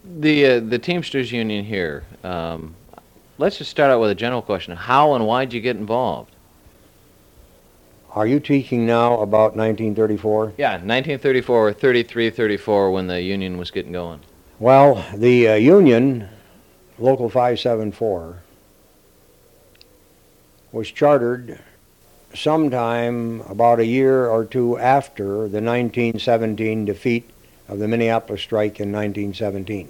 The Teamsters Union here. Let's just start out with a general question. How and why did you get involved? Are you speaking now about 1934? Yeah, 1934, 33, 34, when the union was getting going. Well, the union, Local 574, was chartered sometime about a year or two after the 1917 defeat of the Minneapolis strike in 1917.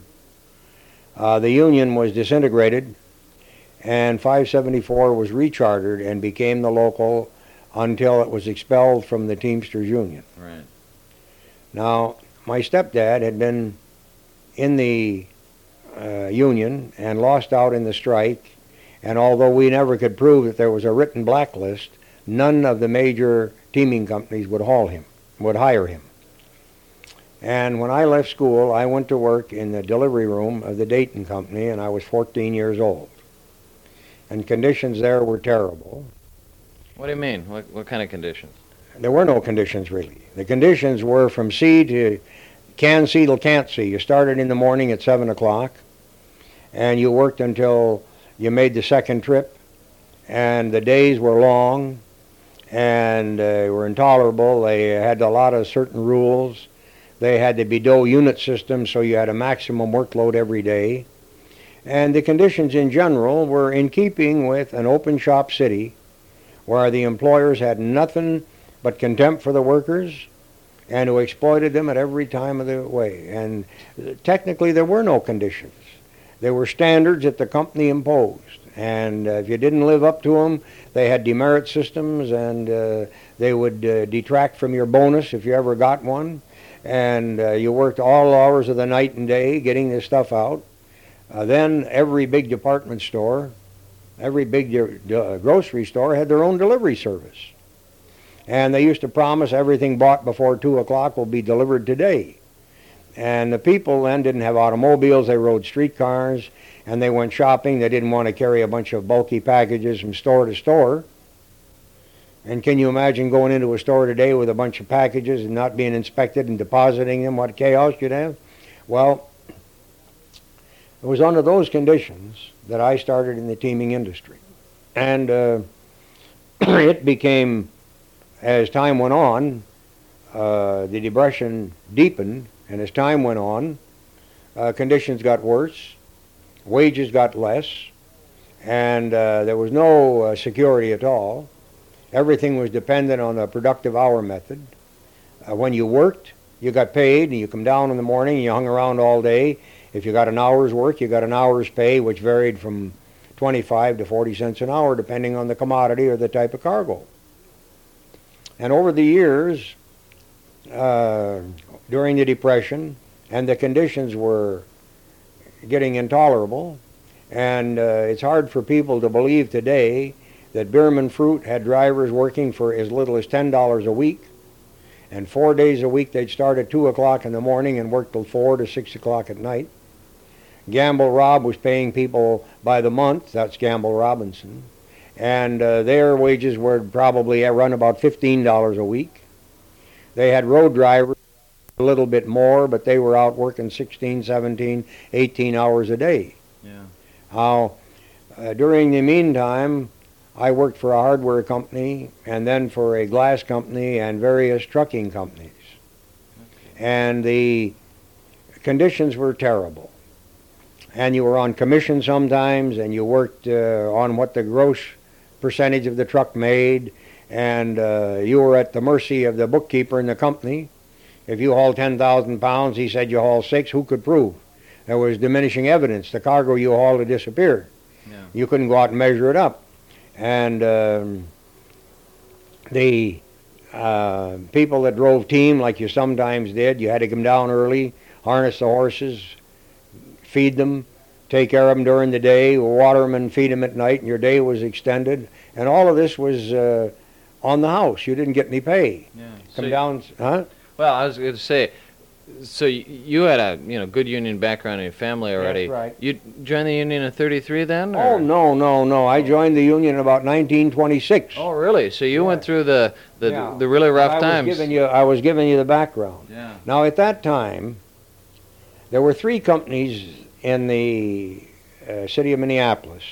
The union was disintegrated, and 574 was rechartered and became the local until it was expelled from the Teamsters Union. Right. Now, my stepdad had been in the union and lost out in the strike, and although we never could prove that there was a written blacklist, none of the major teaming companies would hire him. And when I left school, I went to work in the delivery room of the Dayton Company, and I was 14 years old. And conditions there were terrible. What do you mean? What kind of conditions? There were no conditions, really. The conditions were from sea to can see till can't see. You started in the morning at 7 o'clock, and you worked until you made the second trip, and the days were long, and they were intolerable. They had a lot of certain rules. They had the Bideau unit system, so you had a maximum workload every day. And the conditions in general were in keeping with an open shop city where the employers had nothing but contempt for the workers and who exploited them at every time of the way. And technically there were no conditions. There were standards that the company imposed. And if you didn't live up to them, they had demerit systems, and they would detract from your bonus if you ever got one. And you worked all hours of the night and day getting this stuff out. Then every big department store, every big grocery store had their own delivery service. And they used to promise everything bought before 2 o'clock will be delivered today. And the people then didn't have automobiles, they rode streetcars, and they went shopping. They didn't want to carry a bunch of bulky packages from store to store. And can you imagine going into a store today with a bunch of packages and not being inspected and depositing them, what chaos you'd have? Well, it was under those conditions that I started in the teaming industry. And it became, as time went on, the depression deepened, and as time went on, conditions got worse, wages got less, and there was no security at all. Everything was dependent on the productive hour method. When you worked, you got paid, and you come down in the morning, and you hung around all day. If you got an hour's work, you got an hour's pay, which varied from 25 to 40 cents an hour, depending on the commodity or the type of cargo. And over the years, during the Depression, and the conditions were getting intolerable, and it's hard for people to believe today that Bierman Fruit had drivers working for as little as $10 a week, and 4 days a week they'd start at 2 o'clock in the morning and work till 4 to 6 o'clock at night. Gamble Rob was paying people by the month, that's Gamble Robinson, and their wages were probably run about $15 a week. They had road drivers a little bit more, but they were out working 16, 17, 18 hours a day. Yeah. During the meantime, I worked for a hardware company and then for a glass company and various trucking companies. Okay. And the conditions were terrible. And you were on commission sometimes, and you worked on what the gross percentage of the truck made, and you were at the mercy of the bookkeeper in the company. If you hauled 10,000 pounds, he said you hauled 6. Who could prove? There was diminishing evidence. The cargo you hauled had disappeared. Yeah. You couldn't go out and measure it up. And the people that drove team, like you sometimes did, you had to come down early, harness the horses, feed them, take care of them during the day, water them and feed them at night, and your day was extended. And all of this was on the house. You didn't get any pay. Yeah. Come down, huh? Well, I was going to say, so you had a good union background in your family already. That's right. You joined the union in '33 then? Or? Oh, no. I joined the union in about 1926. Oh, really? So you went through the really rough times. I was giving you the background. Yeah. Now, at that time, There were three companies in the city of Minneapolis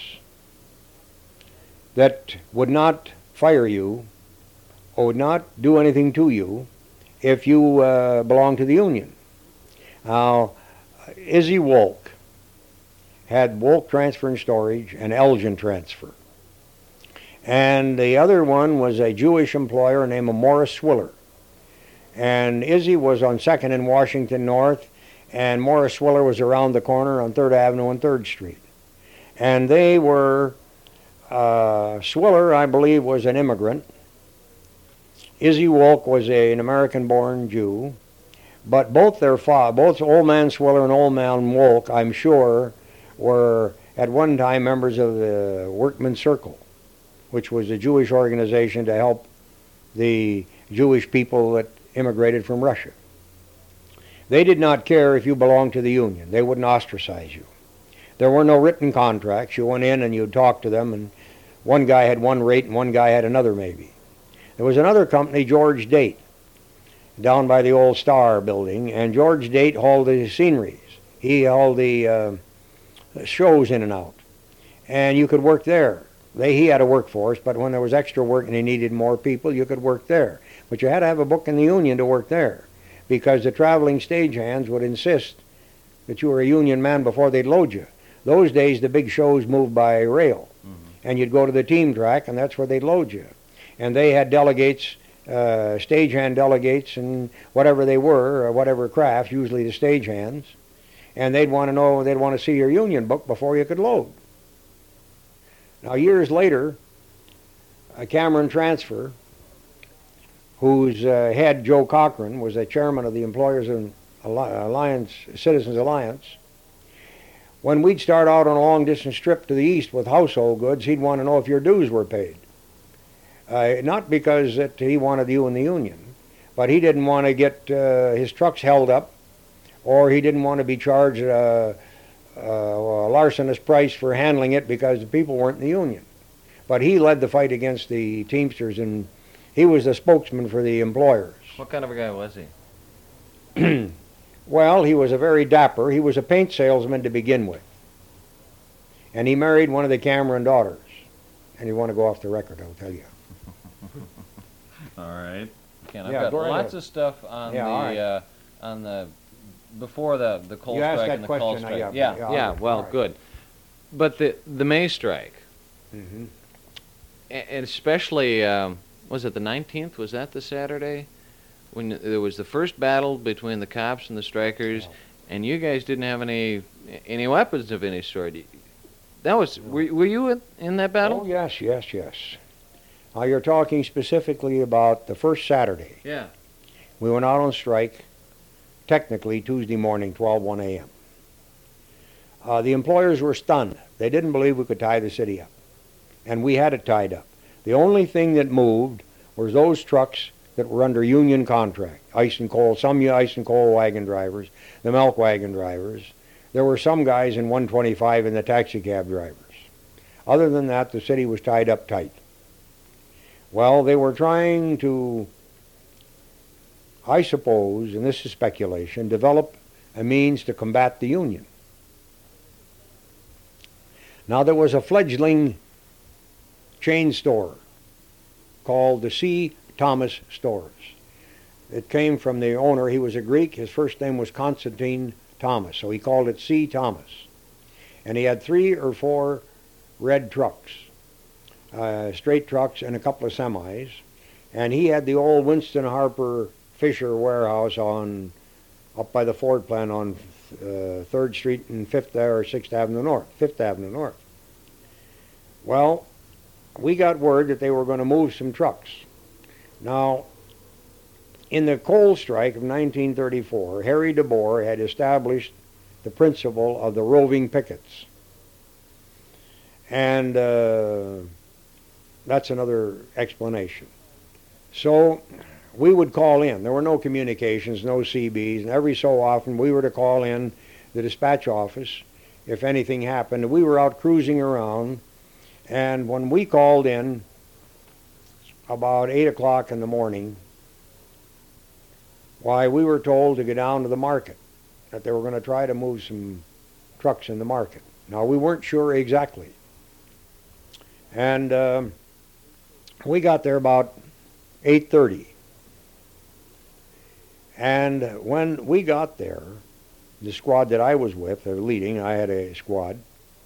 that would not fire you or would not do anything to you if you belonged to the union. Now, Izzy Wolk had Wolk Transfer and Storage and Elgin Transfer. And the other one was a Jewish employer named Morris Swiller. And Izzy was on 2nd and Washington North, and Morris Swiller was around the corner on 3rd Avenue and 3rd Street. And they were, Swiller, I believe, was an immigrant. Izzy Wolk was an American-born Jew. But both both Old Man Swiller and Old Man Wolk, I'm sure, were at one time members of the Workmen's Circle, which was a Jewish organization to help the Jewish people that immigrated from Russia. They did not care if you belonged to the union. They wouldn't ostracize you. There were no written contracts. You went in and you talked to them, and one guy had one rate and one guy had another maybe. There was another company, George Date, down by the old Star building, and George Date hauled the sceneries. He hauled the shows in and out. And you could work there. He had a workforce, but when there was extra work and he needed more people, you could work there. But you had to have a book in the union to work there, because the traveling stagehands would insist that you were a union man before they'd load you. Those days, the big shows moved by rail, and you'd go to the team track, and that's where they'd load you. And they had delegates, stagehand delegates, and whatever they were, or whatever craft, usually the stagehands, and they'd want to see your union book before you could load. Now, years later, Cameron Transfer, whose head, Joe Cochran, was the chairman of the Employers and Alliance, Citizens Alliance, when we'd start out on a long-distance trip to the east with household goods, he'd want to know if your dues were paid. Not because that he wanted you in the union, but he didn't want to get his trucks held up, or he didn't want to be charged a larcenous price for handling it because the people weren't in the union. But he led the fight against the Teamsters, and he was the spokesman for the employers. What kind of a guy was he? Well, he was a very dapper. He was a paint salesman to begin with. And he married one of the Cameron daughters. And you want to go off the record, I'll tell you. All right. Ken, I've Yeah, got go right lots ahead. of stuff on Yeah, all right. on the before the coal You asked strike that and the coal question, strike. yeah, Yeah, yeah, well, all right. good. But the May strike, Mm-hmm. and especially was it the 19th? Was that the Saturday when there was the first battle between the cops and the strikers, and you guys didn't have any weapons of any sort? That was were you in that battle? Oh, yes. Now, you're talking specifically about the first Saturday. Yeah. We went out on strike, technically Tuesday morning, 12:01 a.m. The employers were stunned. They didn't believe we could tie the city up, and we had it tied up. The only thing that moved was those trucks that were under union contract, ice and coal, some ice and coal wagon drivers, the milk wagon drivers. There were some guys in 125 and the taxi cab drivers. Other than that, the city was tied up tight. Well, they were trying to, I suppose, and this is speculation, develop a means to combat the union. Now, there was a fledgling chain store called the C. Thomas Stores. It came from the owner. He was a Greek. His first name was Constantine Thomas, so he called it C. Thomas. And he had 3 or 4 red trucks, straight trucks, and a couple of semis. And he had the old Winston Harper Fisher warehouse up by the Ford plant on 3rd Street and 5th or 6th Avenue North, 5th Avenue North. Well, we got word that they were going to move some trucks. Now, in the coal strike of 1934, Harry DeBoer had established the principle of the roving pickets. And that's another explanation. So we would call in. There were no communications, no CBs, and every so often we were to call in the dispatch office if anything happened. We were out cruising around, and when we called in about 8 o'clock in the morning, why, we were told to go down to the market that they were going to try to move some trucks in the market. Now, we weren't sure exactly. And we got there about 8:30. And when we got there, the squad that I was with, leading, I had a squad,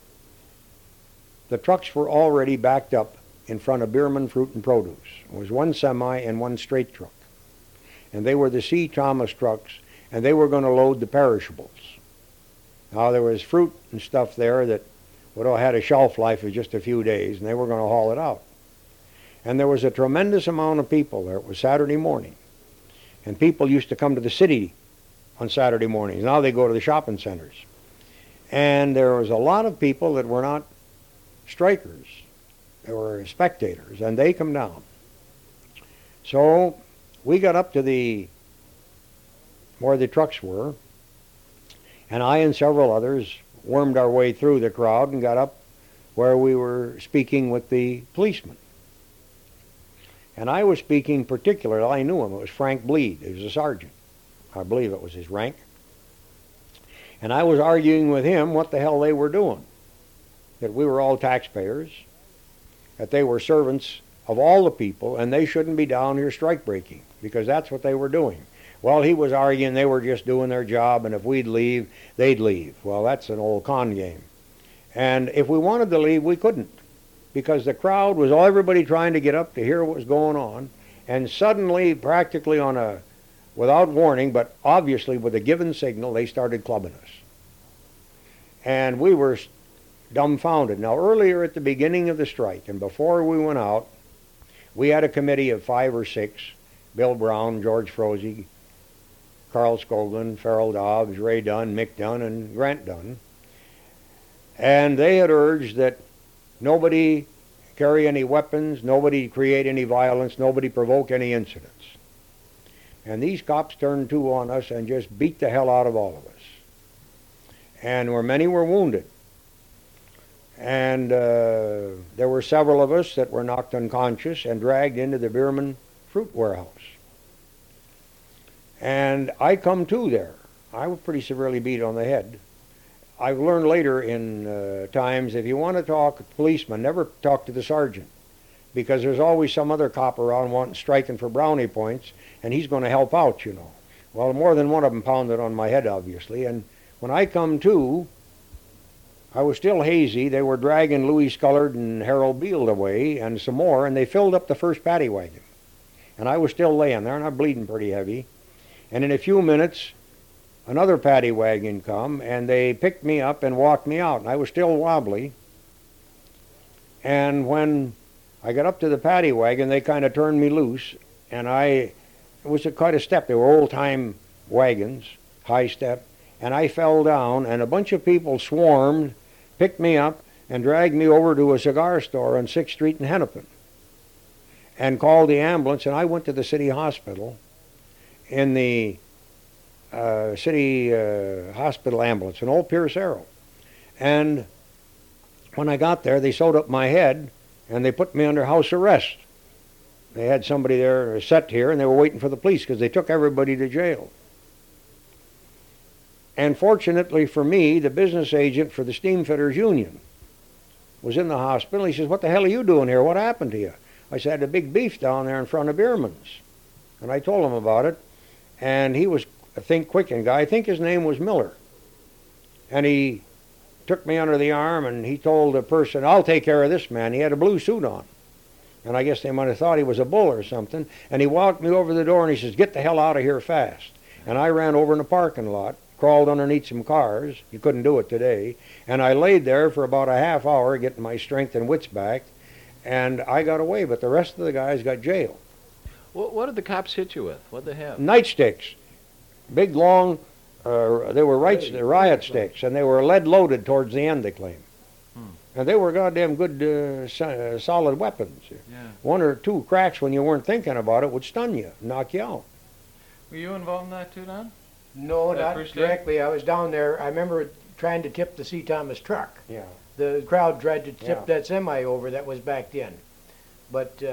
the trucks were already backed up in front of Bierman Fruit and Produce. It was one semi and one straight truck. And they were the C. Thomas trucks, and they were going to load the perishables. Now, there was fruit and stuff there that would have had a shelf life of just a few days, and they were going to haul it out. And there was a tremendous amount of people there. It was Saturday morning. And people used to come to the city on Saturday mornings. Now they go to the shopping centers. And there was a lot of people that were not strikers. They were spectators, and they come down. So we got up to where the trucks were, and I and several others wormed our way through the crowd and got up where we were speaking with the policeman. And I was speaking particularly, I knew him, it was Frank Bleed. He was a sergeant. I believe it was his rank. And I was arguing with him what the hell they were doing. That we were all taxpayers, that they were servants of all the people, and they shouldn't be down here strike breaking, because that's what they were doing. Well, he was arguing they were just doing their job, and if we'd leave, they'd leave. Well, that's an old con game. And if we wanted to leave, we couldn't, because the crowd was all everybody trying to get up to hear what was going on, and suddenly, practically without warning, but obviously with a given signal, they started clubbing us. And we were dumbfounded. Now, earlier at the beginning of the strike, and before we went out, we had a committee of 5 or 6, Bill Brown, George Froese, Carl Skoglund, Farrell Dobbs, Ray Dunn, Mick Dunn, and Grant Dunn. And they had urged that nobody carry any weapons, nobody create any violence, nobody provoke any incidents. And these cops turned to on us and just beat the hell out of all of us. And many were wounded. And there were several of us that were knocked unconscious and dragged into the Bierman fruit warehouse. And I come to there. I was pretty severely beat on the head. I've learned later in times, if you want to talk to policemen, never talk to the sergeant, because there's always some other cop around striking for brownie points, and he's going to help out, you know. Well, more than one of them pounded on my head, obviously, and when I come to, I was still hazy. They were dragging Louis Scullard and Harold Beald away and some more, and they filled up the first paddy wagon. And I was still laying there, and I'm bleeding pretty heavy. And in a few minutes, another paddy wagon come, and they picked me up and walked me out. And I was still wobbly. And when I got up to the paddy wagon, they kind of turned me loose, and it was quite a step. They were old-time wagons, high step, and I fell down, and a bunch of people swarmed, picked me up, and dragged me over to a cigar store on 6th Street in Hennepin, and called the ambulance, and I went to the city hospital in the city hospital ambulance, an old Pierce Arrow. And when I got there, they sewed up my head, and they put me under house arrest. They had somebody there set here, and they were waiting for the police because they took everybody to jail. And fortunately for me, the business agent for the Steamfitters Union was in the hospital. He says, "What the hell are you doing here? What happened to you?" I said, "I had a big beef down there in front of Bierman's." And I told him about it. And he was a think-quicken guy. I think his name was Miller. And he took me under the arm, and he told the person, "I'll take care of this man." He had a blue suit on. And I guess they might have thought he was a bull or something. And he walked me over the door, and he says, "Get the hell out of here fast." And I ran over in the parking lot, crawled underneath some cars. You couldn't do it today. And I laid there for about a half hour getting my strength and wits back. And I got away, but the rest of the guys got jailed. What did the cops hit you with? What'd they have? Nightsticks. Big, long, they were riot sticks, and they were lead-loaded towards the end, they claim. And they were goddamn good, solid weapons. Yeah. 1 or 2 cracks when you weren't thinking about it would stun you, knock you out. Were you involved in that too, Don? No, That not first day? directly. I was down there. I remember trying to tip the C. Thomas truck. Yeah. The crowd tried to tip Yeah. that semi over that was backed in. But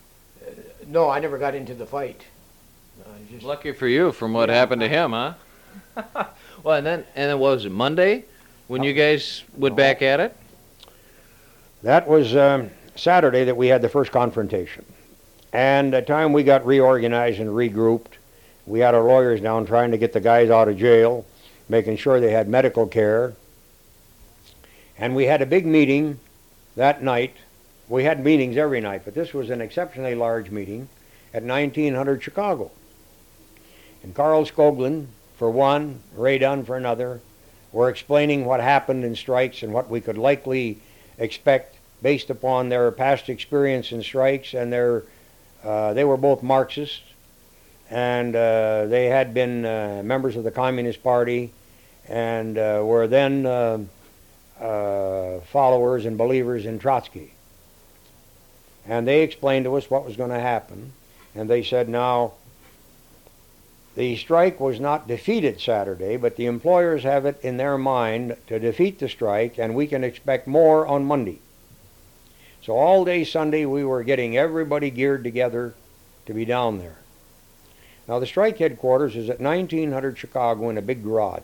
no, I never got into the fight. Just, Lucky for you from what happened to him, huh? Well, and then what was it, Monday when you guys went back at it? That was Saturday that we had the first confrontation. And the time we got reorganized and regrouped, we had our lawyers down trying to get the guys out of jail, making sure they had medical care. And we had a big meeting that night. We had meetings every night, but this was an exceptionally large meeting at 1900 Chicago. And Carl Skoglund, for one, Ray Dunn for another, were explaining what happened in strikes and what we could likely expect based upon their past experience in strikes, and they were both Marxists, and they had been members of the Communist Party, and were then followers and believers in Trotsky. And they explained to us what was going to happen, and they said, now, the strike was not defeated Saturday, but the employers have it in their mind to defeat the strike, and we can expect more on Monday. So all day Sunday we were getting everybody geared together to be down there. Now the strike headquarters is at 1900 Chicago in a big garage.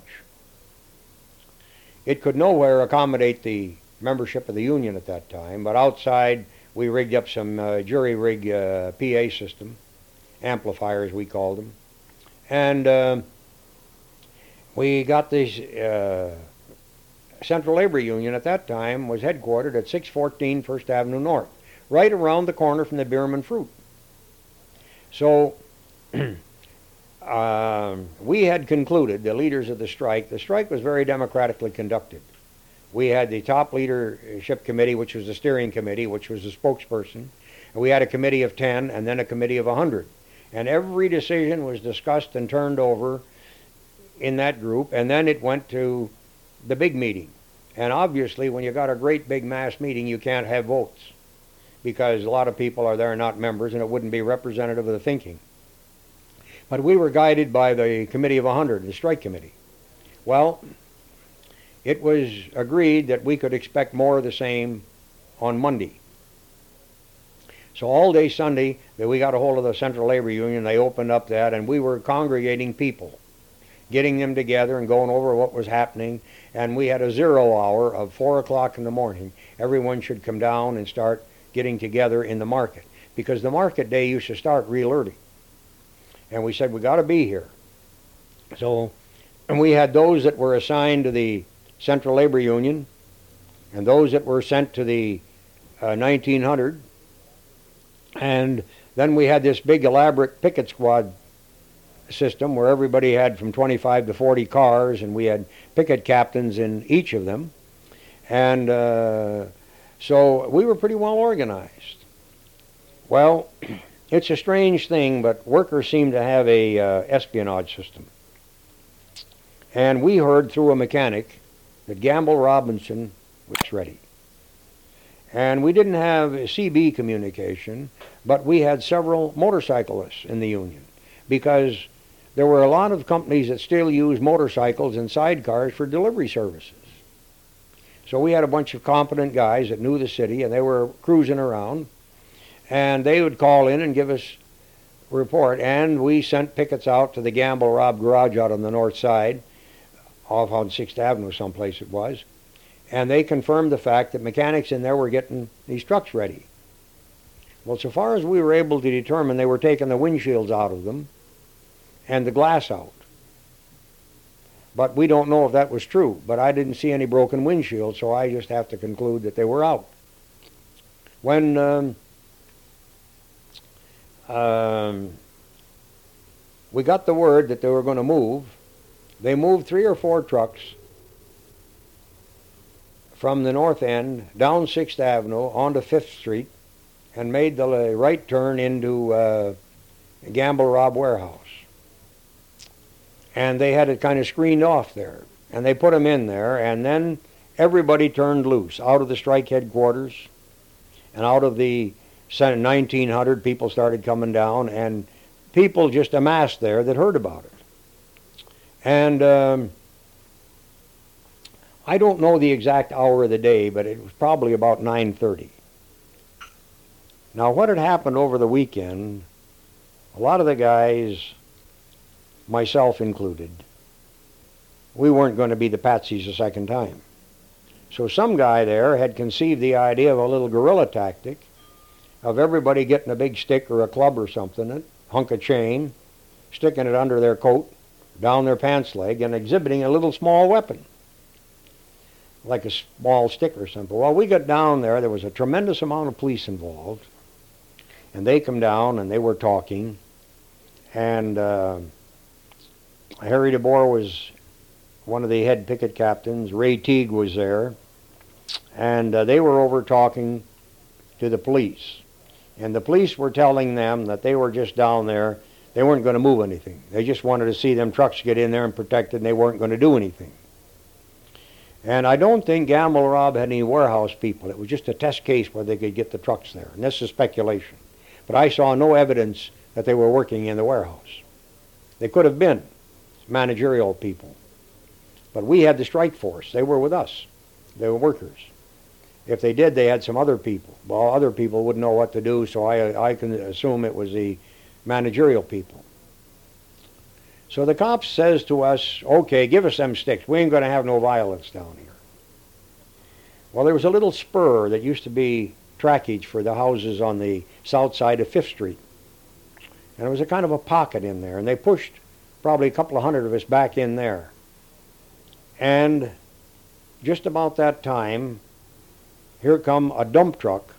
It could nowhere accommodate the membership of the union at that time, but outside we rigged up some jury-rig PA system, amplifiers we called them, and we got this Central Labor Union at that time was headquartered at 614 First Avenue North, right around the corner from the Bierman Fruit. So we had concluded, the leaders of the strike was very democratically conducted. We had the top leadership committee, which was the steering committee, which was the spokesperson. And we had a committee of 10 and then a committee of 100. And every decision was discussed and turned over in that group, and then it went to the big meeting. And obviously, when you got a great big mass meeting, you can't have votes, because a lot of people are there not members, and it wouldn't be representative of the thinking. But we were guided by the committee of 100, the strike committee. Well, it was agreed that we could expect more of the same on Monday. So all day Sunday, we got a hold of the Central Labor Union. They opened up that, and we were congregating people, getting them together and going over what was happening. And we had a 0 hour of 4 o'clock in the morning. Everyone should come down and start getting together in the market, because the market day used to start real early. And we said, we got to be here. So, and we had those that were assigned to the Central Labor Union, and those that were sent to the 1900. And then we had this big elaborate picket squad system where everybody had from 25 to 40 cars, and we had picket captains in each of them. And so we were pretty well organized. Well, it's a strange thing, but workers seem to have a espionage system. And we heard through a mechanic that Gamble Robinson was ready. And we didn't have CB communication, but we had several motorcyclists in the union, because there were a lot of companies that still use motorcycles and sidecars for delivery services. So we had a bunch of competent guys that knew the city, and they were cruising around, and they would call in and give us a report. And we sent pickets out to the Gamble Rob garage out on the north side, off on 6th Avenue someplace it was, and they confirmed the fact that mechanics in there were getting these trucks ready. Well, so far as we were able to determine, they were taking the windshields out of them and the glass out. But we don't know if that was true. But I didn't see any broken windshields, so I just have to conclude that they were out. When we got the word that they were going to move, they moved 3 or 4 trucks from the north end down 6th Avenue onto 5th Street and made the right turn into Gamble Rob Warehouse. And they had it kind of screened off there. And they put them in there, and then everybody turned loose out of the strike headquarters and out of the 1900. People started coming down, and people just amassed there that heard about it. And I don't know the exact hour of the day, but it was probably about 9:30. Now, what had happened over the weekend, a lot of the guys, myself included, we weren't going to be the patsies a second time. So some guy there had conceived the idea of a little guerrilla tactic of everybody getting a big stick or a club or something, a hunk of chain, sticking it under their coat, down their pants leg, and exhibiting a little small weapon, like a small stick or something. Well, we got down there was a tremendous amount of police involved, and they come down and they were talking, and Harry DeBoer was one of the head picket captains. Ray Teague was there, and they were over talking to the police. And the police were telling them that they were just down there. They weren't going to move anything. They just wanted to see them trucks get in there and protected, and they weren't going to do anything. And I don't think Gamble Rob had any warehouse people. It was just a test case where they could get the trucks there. And this is speculation. But I saw no evidence that they were working in the warehouse. They could have been managerial people. But we had the strike force. They were with us. They were workers. If they did, they had some other people. Well, other people wouldn't know what to do, so I can assume it was the managerial people. So the cop says to us, okay, give us them sticks. We ain't going to have no violence down here. Well, there was a little spur that used to be trackage for the houses on the south side of 5th Street. And it was a kind of a pocket in there, and they pushed probably a couple of hundred of us back in there. And just about that time, here come a dump truck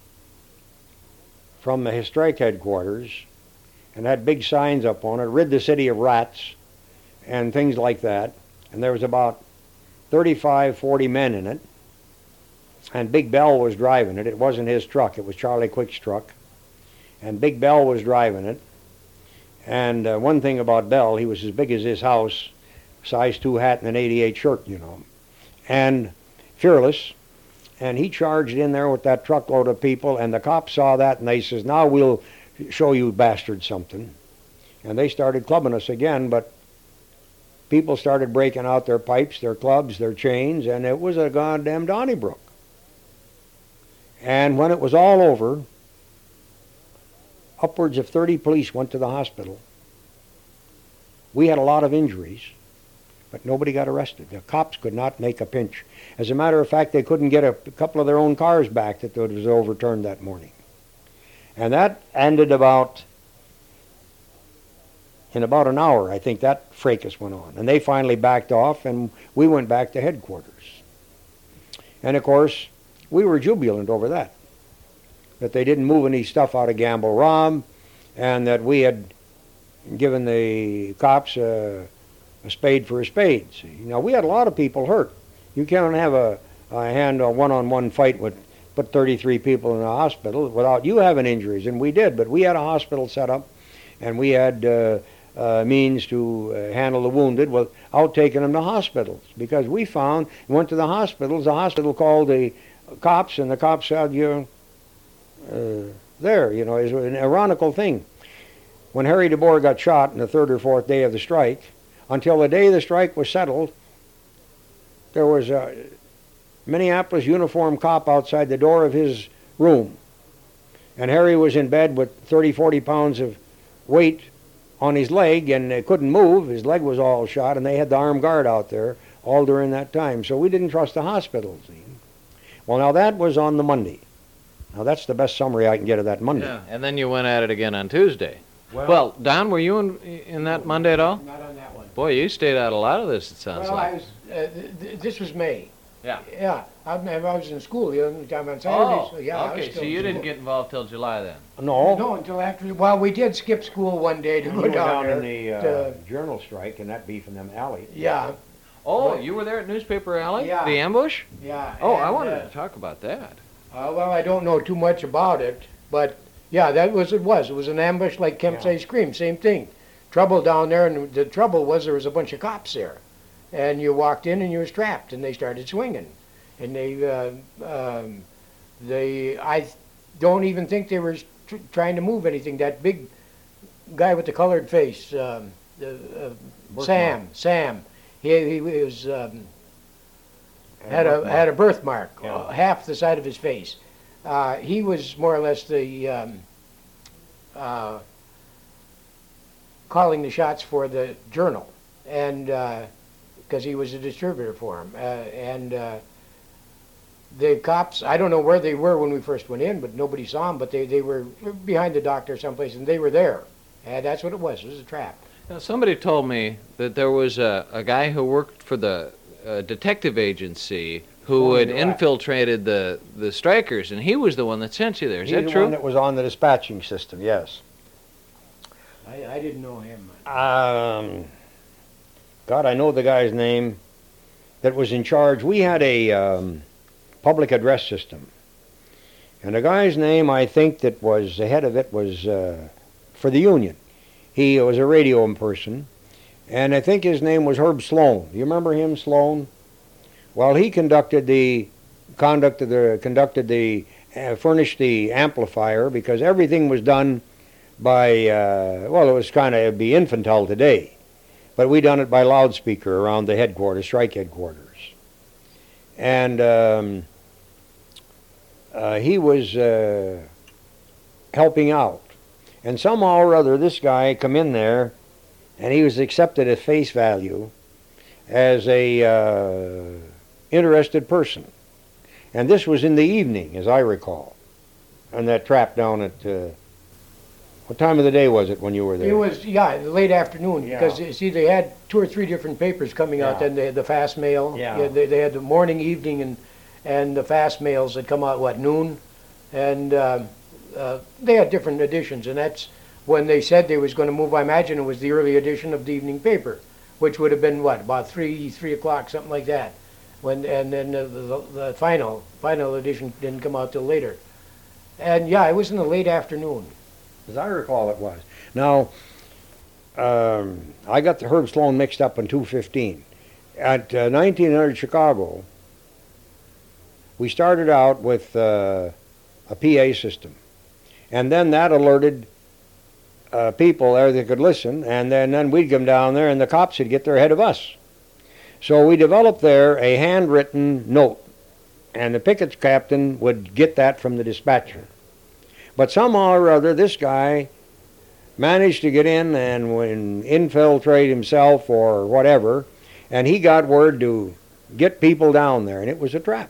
from the strike headquarters, and had big signs up on it, rid the city of rats and things like that. And there was about 35, 40 men in it. And Big Bell was driving it. It wasn't his truck. It was Charlie Quick's truck. And Big Bell was driving it. And one thing about Bell, he was as big as his house, size 2 hat and an 88 shirt, you know. And fearless. And he charged in there with that truckload of people, and the cops saw that, and they says, now we'll show you bastards something. And they started clubbing us again, but people started breaking out their pipes, their clubs, their chains, and it was a goddamn Donnybrook. And when it was all over, upwards of 30 police went to the hospital. We had a lot of injuries, but nobody got arrested. The cops could not make a pinch. As a matter of fact, they couldn't get a couple of their own cars back that was overturned that morning. And that ended in about an hour. I think that fracas went on. And they finally backed off, and we went back to headquarters. And of course, we were jubilant over that they didn't move any stuff out of Gamble Rob, and that we had given the cops a spade for a spade. See, now, we had a lot of people hurt. You can't have a one-on-one fight with put 33 people in the hospital without you having injuries, and we did. But we had a hospital set up, and we had means to handle the wounded without taking them to hospitals, because we went to the hospitals. The hospital called the cops, and the cops said, you're there. You know, it's an ironical thing. When Harry DeBoer got shot on the 3rd or 4th day of the strike, until the day the strike was settled, there was a Minneapolis uniformed cop outside the door of his room. And Harry was in bed with 30, 40 pounds of weight on his leg, and couldn't move. His leg was all shot, and they had the armed guard out there all during that time. So we didn't trust the hospitals. Well, now that was on the Monday. Now that's the best summary I can get of that Monday. Yeah, and then you went at it again on Tuesday. Well, Don, were you in that Monday at all? Not on that one. Boy, you stayed out a lot of this, it sounds Well, like. this was May. Yeah. Yeah, I was in school the other time on Saturday. So yeah, I was okay, still so you in didn't school. get involved till July then? No. No, until after. Well, we did skip school one day to We go were down down there. in the journal strike, and that beefing them alley. Yeah, Oh, you were there at Newspaper Alley? Yeah. The ambush? yeah. Oh, I and, wanted to talk about that. Well, I don't know too much about it, but yeah, that was it. It was an ambush like Kemp's Ice Cream, same thing. Trouble down there, and the trouble was there was a bunch of cops there, and you walked in and you were strapped, and they started swinging, and I don't even think they were trying to move anything. That big guy with the colored face, Sam, he was had a birthmark, half the side of his face. He was more or less the calling the shots for the Journal, and because he was a distributor for him. The cops, I don't know where they were when we first went in, but nobody saw them, but they were behind the doctor someplace, and they were there. And that's what it was. It was a trap. Now, somebody told me that there was a guy who worked for the detective agency who had infiltrated the strikers, and he was the one that sent you there. Is that He's the true? one that was on the dispatching system, yes. I didn't know him. God, I know the guy's name that was in charge. We had a public address system. And the guy's name, I think, that was the head of it was for the union. He was a radio person. And I think his name was Herb Sloan. Do you remember him, Sloan? Well, he furnished the amplifier because everything was done by, well, it was kind of, it'd be infantile today. But we done it by loudspeaker around the headquarters, strike headquarters. And he was helping out. And somehow or other, this guy come in there, and he was accepted at face value as a interested person. And this was in the evening, as I recall, on that trap down at, what time of the day was it when you were there? It was, late afternoon, Yeah. because, you see, they had 2 or 3 different papers coming out. Yeah. Then they had the fast mail. Yeah. They had the morning, evening, and the fast mails that come out, noon? And they had different editions, and that's when they said they was going to move. I imagine it was the early edition of the evening paper, which would have been, about 3 o'clock, something like that. And then the final edition didn't come out till later. And, it was in the late afternoon. As I recall, it was. Now, I got the Herb Sloan mixed up in 215. At 1900 Chicago, we started out with a PA system. And then that alerted people there that could listen, and then we'd come down there and the cops would get there ahead of us. So we developed there a handwritten note, and the picket captain would get that from the dispatcher. But somehow or other, this guy managed to get in and infiltrate himself or whatever, and he got word to get people down there, and it was a trap.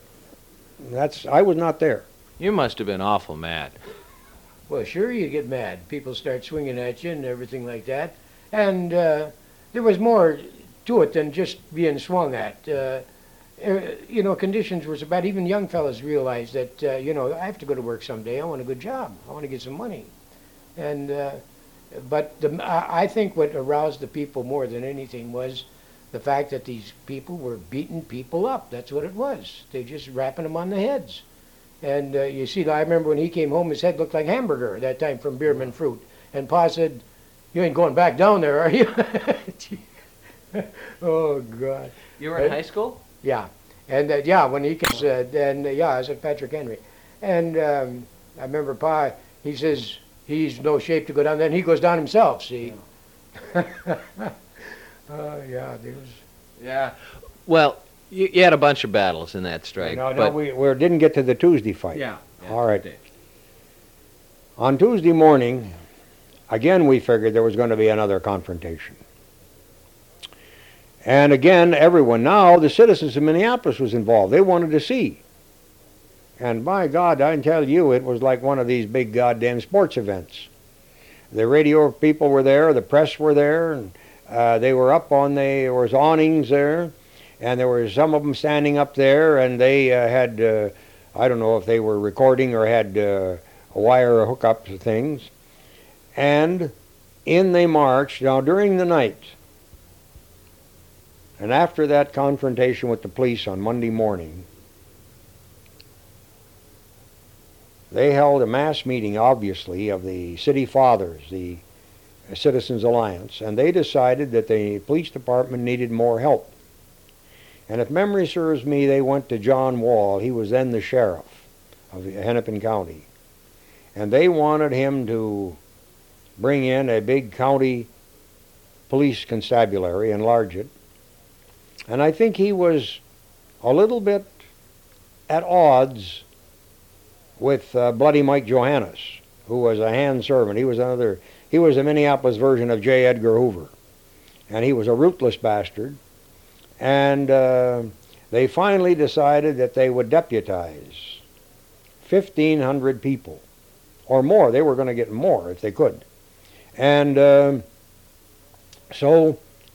I was not there. You must have been awful mad. Well, sure, you get mad. People start swinging at you and everything like that. And there was more to it than just being swung at. Conditions were so bad. Even young fellas realized that, I have to go to work someday. I want a good job. I want to get some money. And I think what aroused the people more than anything was the fact that these people were beating people up. That's what it was. They just rapping them on the heads. And you see, I remember when he came home, his head looked like hamburger at that time from Beerman Fruit. And Pa said, "You ain't going back down there, are you?" Oh, God. You were in high school? Yeah. And, when he comes, I was at Patrick Henry. And I remember Pa, he says he's no shape to go down there, and he goes down himself, see? There was... Yeah. Well, you had a bunch of battles in that strike. No, we didn't get to the Tuesday fight. Yeah. All right. On Tuesday morning, again we figured there was going to be another confrontation. And again, everyone, now the citizens of Minneapolis was involved. They wanted to see. And by God, I can tell you, it was like one of these big goddamn sports events. The radio people were there, the press were there, and they were up on there was awnings there, and there were some of them standing up there, and they had, I don't know if they were recording or had a wire hookup to things. And in they marched. Now, during the night, and after that confrontation with the police on Monday morning, they held a mass meeting, obviously, of the city fathers, the Citizens Alliance, and they decided that the police department needed more help. And if memory serves me, they went to John Wall. He was then the sheriff of Hennepin County. And they wanted him to bring in a big county police constabulary, enlarge it. And I think he was a little bit at odds with Bloody Mike Johannes, who was a hand servant. He was a Minneapolis version of J. Edgar Hoover. And he was a ruthless bastard. And they finally decided that they would deputize 1,500 people or more. They were going to get more if they could. And so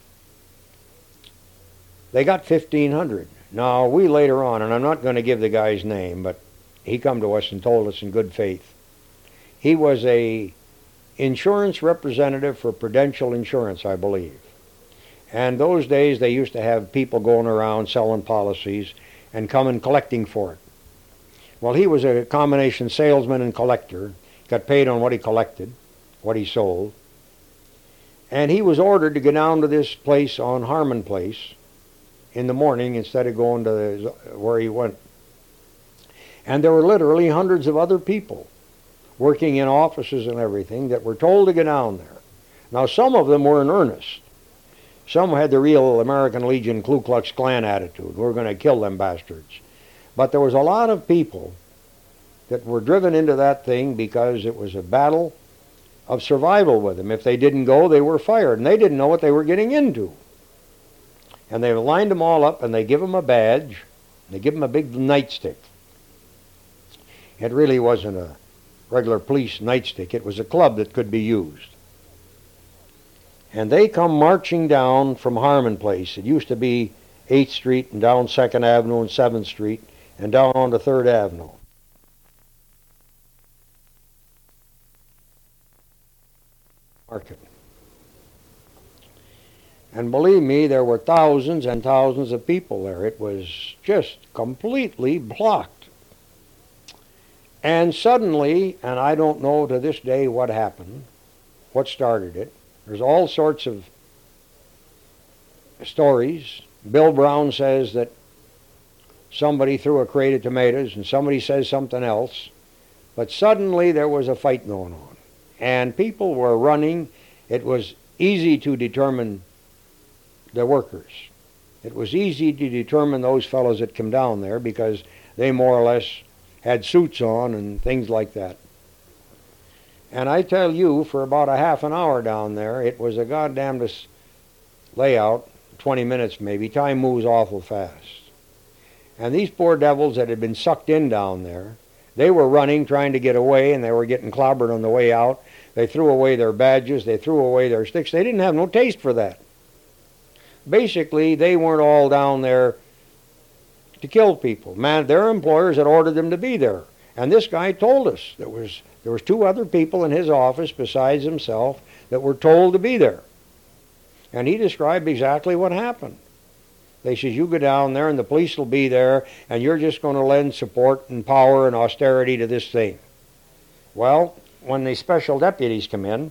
they got 1,500. Now, we later on, and I'm not going to give the guy's name, but he come to us and told us in good faith. He was a insurance representative for Prudential Insurance, I believe. And those days they used to have people going around selling policies and coming collecting for it. Well, he was a combination salesman and collector, got paid on what he collected, what he sold. And he was ordered to go down to this place on Harmon Place in the morning instead of going to where he went. And there were literally hundreds of other people working in offices and everything that were told to go down there. Now, some of them were in earnest. Some had the real American Legion Ku Klux Klan attitude. We're going to kill them bastards. But there was a lot of people that were driven into that thing because it was a battle of survival with them. If they didn't go, they were fired, and they didn't know what they were getting into. And they lined them all up, and they give them a badge. They give them a big nightstick. It really wasn't a regular police nightstick. It was a club that could be used. And they come marching down from Harmon Place. It used to be 8th Street and down 2nd Avenue and 7th Street and down onto 3rd Avenue. Market. And believe me, there were thousands and thousands of people there. It was just completely blocked. And suddenly, and I don't know to this day what happened, what started it, there's all sorts of stories. Bill Brown says that somebody threw a crate of tomatoes, and somebody says something else. But suddenly there was a fight going on, and people were running. It was easy to determine the workers. It was easy to determine those fellows that come down there because they more or less had suits on and things like that. And I tell you, for about a half an hour down there, it was a goddamnedest layout, 20 minutes maybe. Time moves awful fast. And these poor devils that had been sucked in down there, they were running, trying to get away, and they were getting clobbered on the way out. They threw away their badges, they threw away their sticks. They didn't have no taste for that. Basically, they weren't all down there to kill people. Man, their employers had ordered them to be there. And this guy told us there was 2 other people in his office besides himself that were told to be there. And he described exactly what happened. They says, you go down there and the police will be there and you're just going to lend support and power and austerity to this thing. Well, when the special deputies come in,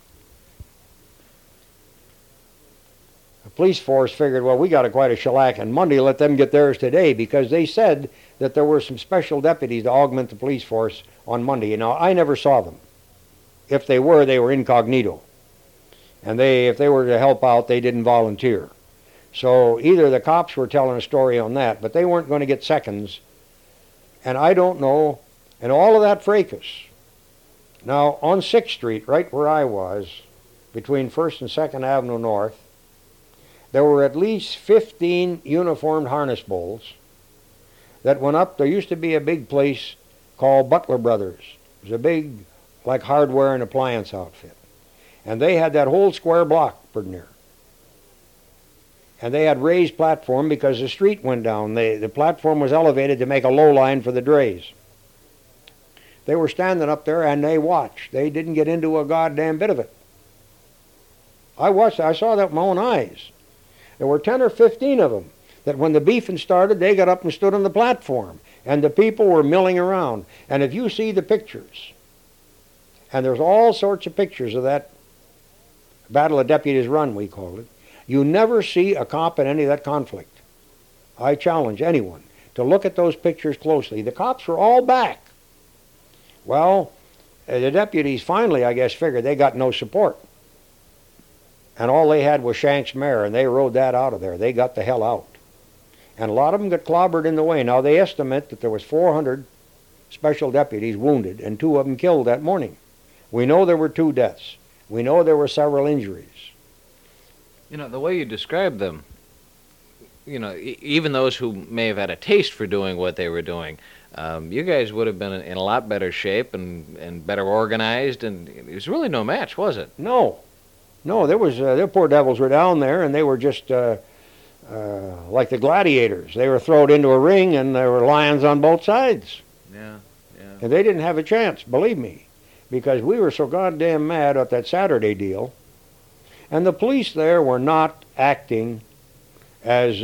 the police force figured, well, we got quite a shellac on Monday, let them get theirs today, because they said that there were some special deputies to augment the police force on Monday. Now, I never saw them. If they were incognito. And if they were to help out, they didn't volunteer. So either the cops were telling a story on that, but they weren't going to get seconds. And I don't know, and all of that fracas. Now, on 6th Street, right where I was, between 1st and 2nd Avenue North, there were at least 15 uniformed harness bulls that went up. There used to be a big place called Butler Brothers. It was a big, like, hardware and appliance outfit. And they had that whole square block pretty near. And they had raised platform because the street went down. The platform was elevated to make a low line for the drays. They were standing up there and they watched. They didn't get into a goddamn bit of it. I watched. I saw that with my own eyes. There were 10 or 15 of them that when the beefing started, they got up and stood on the platform. And the people were milling around. And if you see the pictures, and there's all sorts of pictures of that Battle of Deputies Run, we called it, you never see a cop in any of that conflict. I challenge anyone to look at those pictures closely. The cops were all back. Well, the deputies finally, I guess, figured they got no support. And all they had was Shanks' mare, and they rode that out of there. They got the hell out. And a lot of them got clobbered in the way. Now, they estimate that there was 400 special deputies wounded, and 2 of them killed that morning. We know there were 2 deaths. We know there were several injuries. You know, the way you describe them, even those who may have had a taste for doing what they were doing, you guys would have been in a lot better shape and better organized, and it was really no match, was it? No, there was their poor devils were down there, and they were just like the gladiators. They were thrown into a ring, and there were lions on both sides, Yeah, yeah. and they didn't have a chance, believe me, because we were so goddamn mad at that Saturday deal, and the police there were not acting as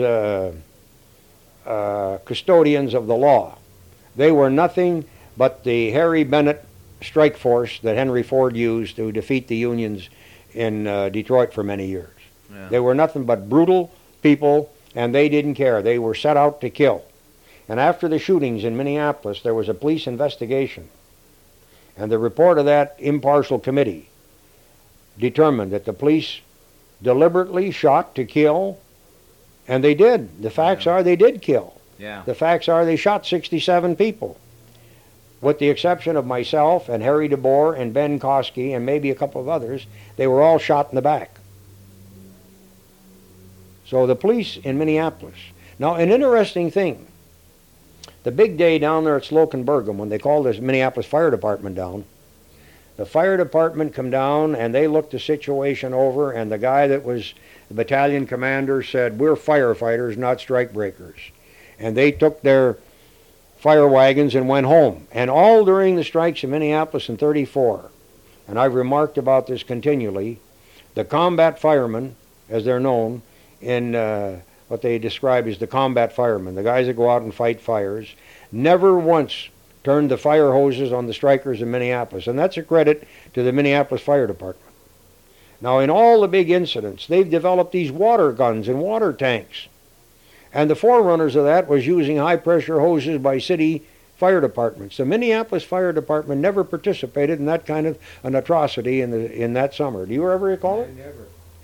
custodians of the law. They were nothing but the Harry Bennett strike force that Henry Ford used to defeat the Unions in Detroit for many years. Yeah. They were nothing but brutal people, and they didn't care. They were set out to kill. And after the shootings in Minneapolis, there was a police investigation. And the report of that impartial committee determined that the police deliberately shot to kill, and they did. The facts are they did kill. Yeah. The facts are they shot 67 people, with the exception of myself and Harry DeBoer and Ben Koski and maybe a couple of others. They were all shot in the back. So the police in Minneapolis. Now, an interesting thing, the big day down there at Slocum-Burgum, when they called this Minneapolis Fire Department down, the fire department come down and they looked the situation over, and the guy that was the battalion commander said, "We're firefighters, not strike breakers." And they took their fire wagons and went home. And all during the strikes in Minneapolis in '34, and I've remarked about this continually, the combat firemen, as they're known, in what they describe as the combat firemen, the guys that go out and fight fires, never once turned the fire hoses on the strikers in Minneapolis. And that's a credit to the Minneapolis Fire Department. Now, in all the big incidents, they've developed these water guns and water tanks. And the forerunners of that was using high-pressure hoses by city fire departments. The Minneapolis Fire Department never participated in that kind of an atrocity in that summer. Do you ever recall it? Never.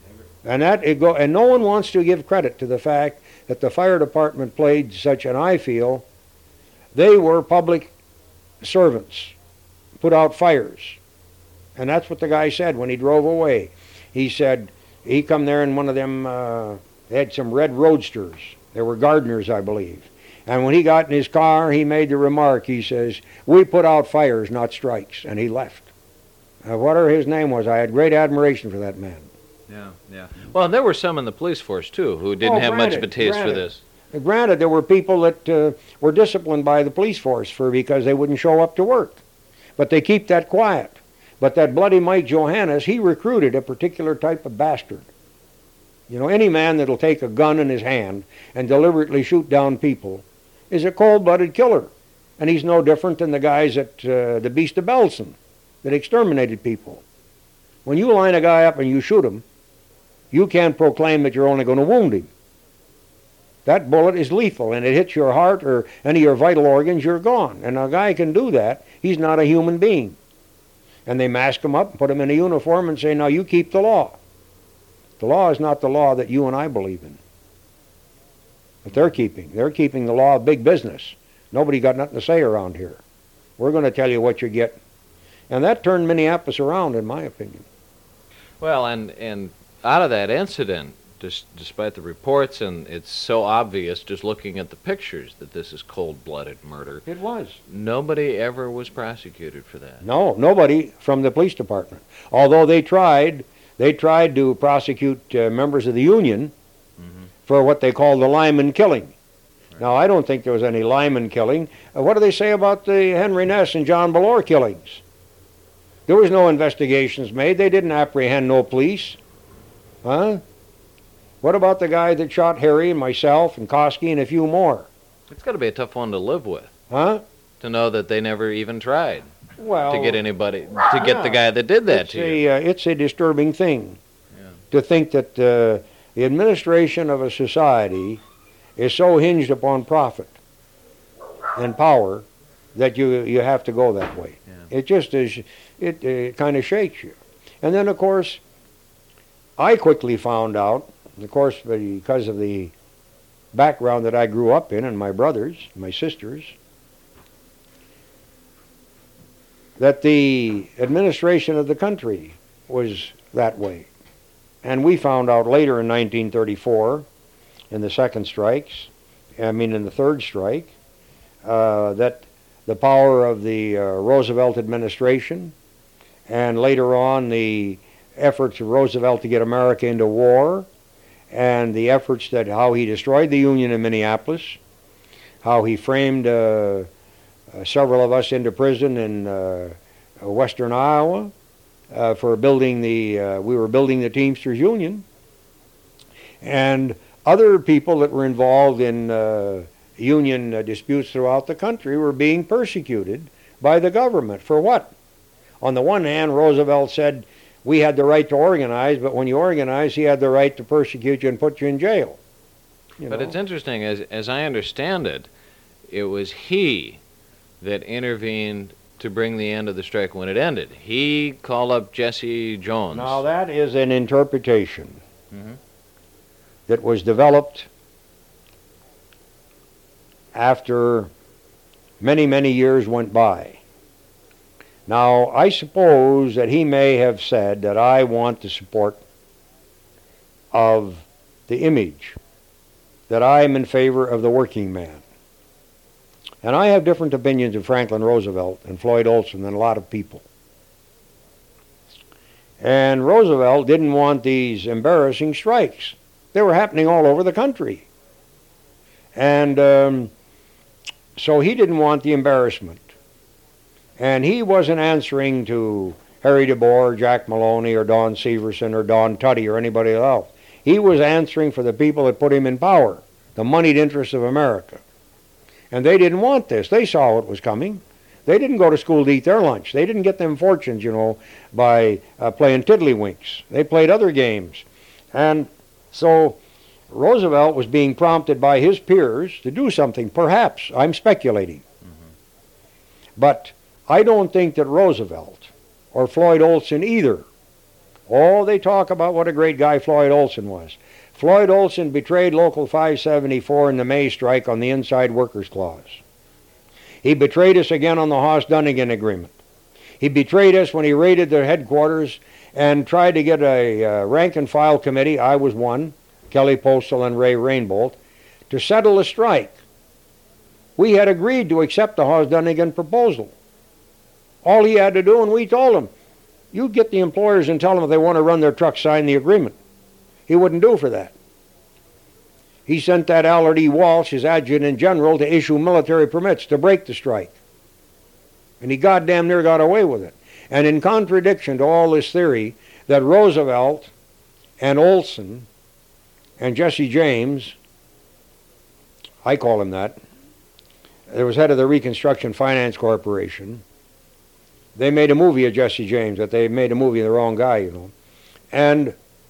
And no one wants to give credit to the fact that the fire department played such an, I feel, they were public servants, put out fires. And that's what the guy said when he drove away. He said, he come there in one of them, they had some red roadsters. They were gardeners, I believe. And when he got in his car, he made the remark, he says, "We put out fires, not strikes." And he left. Whatever his name was, I had great admiration for that man. Yeah, yeah. Well, and there were some in the police force, too, who didn't have much of a taste for this. Granted, there were people that were disciplined by the police force because they wouldn't show up to work. But they keep that quiet. But that bloody Mike Johannes, he recruited a particular type of bastard. You know, any man that'll take a gun in his hand and deliberately shoot down people is a cold-blooded killer. And he's no different than the guys at the Beast of Belsen that exterminated people. When you line a guy up and you shoot him, you can't proclaim that you're only going to wound him. That bullet is lethal, and it hits your heart or any of your vital organs, you're gone. And a guy can do that. He's not a human being. And they mask him up and put him in a uniform and say, "Now you keep the law." The law is not the law that you and I believe in. But they're keeping the law of big business. Nobody got nothing to say around here. We're going to tell you what you get. And that turned Minneapolis around, in my opinion. Well, and out of that incident, despite the reports, and it's so obvious just looking at the pictures that this is cold-blooded murder. It was. Nobody ever was prosecuted for that. No, nobody from the police department. Although they tried to prosecute members of the Union for what they call the Lyman killing. Right. Now, I don't think there was any Lyman killing. What do they say about the Henry Ness and John Ballore killings? There was no investigations made. They didn't apprehend no police. Huh? What about the guy that shot Harry and myself and Koski and a few more? It's got to be a tough one to live with. Huh? To know that they never even tried to get anybody, to get the guy that did that to you. It's a disturbing thing to think that the administration of a society is so hinged upon profit and power that you have to go that way. Yeah. It just is, it kind of shakes you. And then, of course, I quickly found out, of course, because of the background that I grew up in and my brothers, my sisters, that the administration of the country was that way. And we found out later in 1934 in the second strikes, in the third strike, that the power of the Roosevelt administration and later on the efforts of Roosevelt to get America into war and the efforts that how he destroyed the Union in Minneapolis, how he framed several of us into prison in western Iowa for building we were building the Teamsters Union, and other people that were involved in union disputes throughout the country were being persecuted by the government. For what? On the one hand, Roosevelt said we had the right to organize, but when you organize, he had the right to persecute you and put you in jail. But it's interesting, as I understand it, it was he that intervened to bring the end of the strike when it ended. He called up Jesse Jones. Now that is an interpretation that was developed after many, many years went by. Now, I suppose that he may have said that I want the support of the image, that I am in favor of the working man. And I have different opinions of Franklin Roosevelt and Floyd Olson than a lot of people. And Roosevelt didn't want these embarrassing strikes. They were happening all over the country. And so he didn't want the embarrassment. And he wasn't answering to Harry DeBoer, Jack Maloney, or Don Severson, or Don Tuddy, or anybody else. He was answering for the people that put him in power, the moneyed interests of America. And they didn't want this. They saw what was coming. They didn't go to school to eat their lunch. They didn't get them fortunes, by playing tiddlywinks. They played other games. And so Roosevelt was being prompted by his peers to do something, perhaps. I'm speculating. But I don't think that Roosevelt or Floyd Olson either. They talk about what a great guy Floyd Olson was. Floyd Olson betrayed Local 574 in the May strike on the Inside Workers Clause. He betrayed us again on the Haas-Dunnigan Agreement. He betrayed us when he raided their headquarters and tried to get a rank-and-file committee, I was one, Kelly Postal and Ray Rainbolt, to settle the strike. We had agreed to accept the Haas-Dunnigan proposal. All he had to do, and we told him, you get the employers and tell them if they want to run their trucks, sign the agreement. He wouldn't do for that. He sent that Allard E. Walsh, his adjutant general, to issue military permits to break the strike. And he goddamn near got away with it. And in contradiction to all this theory that Roosevelt and Olson and Jesse James, I call him that, there was head of the Reconstruction Finance Corporation. They made a movie of Jesse James, that they made a movie of the wrong guy, And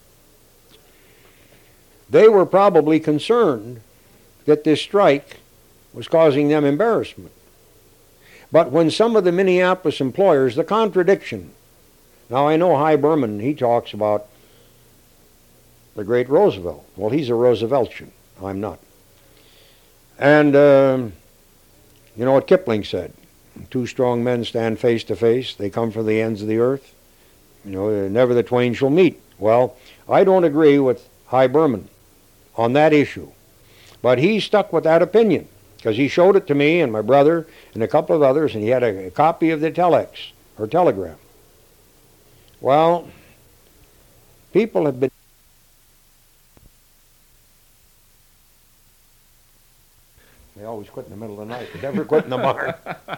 they were probably concerned that this strike was causing them embarrassment. But when some of the Minneapolis employers, the contradiction, now I know Hy Berman, he talks about the great Roosevelt. Well, he's a Rooseveltian. I'm not. And you know what Kipling said? Two strong men stand face to face. They come from the ends of the earth. Never the twain shall meet. Well, I don't agree with Hy Berman on that issue. But he stuck with that opinion because he showed it to me and my brother and a couple of others, and he had a copy of the telex or telegram. Well, people have been... They always quit in the middle of the night. They never quit in the barn.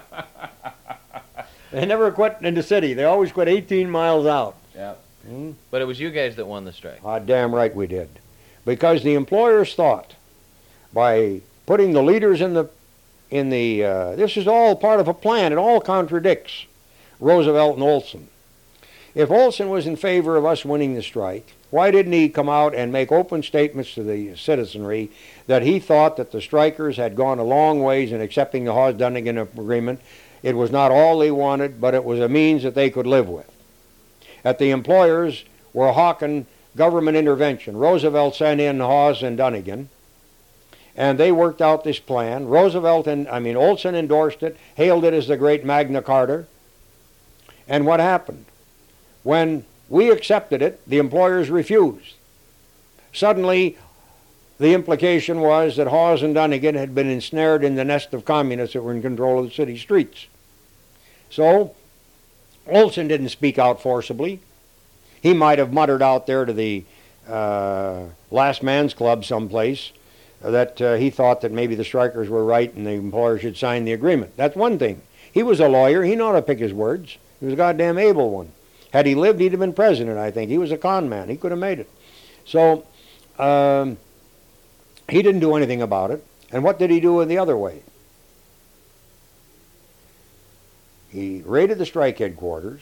They never quit in the city. They always quit 18 miles out. Yeah. But it was you guys that won the strike. Damn right we did. Because the employers thought by putting the leaders in the this is all part of a plan. It all contradicts Roosevelt and Olson. If Olson was in favor of us winning the strike, why didn't he come out and make open statements to the citizenry that he thought that the strikers had gone a long ways in accepting the Haas-Dunnigan agreement? It was not all they wanted, but it was a means that they could live with. That the employers were hawking government intervention. Roosevelt sent in Haas and Dunnigan, and they worked out this plan. Olson endorsed it, hailed it as the great Magna Carta. And what happened? When we accepted it, the employers refused. Suddenly, the implication was that Hawes and Dunnigan had been ensnared in the nest of communists that were in control of the city streets. So Olson didn't speak out forcibly. He might have muttered out there to the Last Man's Club someplace that he thought that maybe the strikers were right and the employer should sign the agreement. That's one thing. He was a lawyer. He knew how to pick his words. He was a goddamn able one. Had he lived, he'd have been president, I think. He was a con man. He could have made it. So he didn't do anything about it. And what did he do in the other way? He raided the strike headquarters,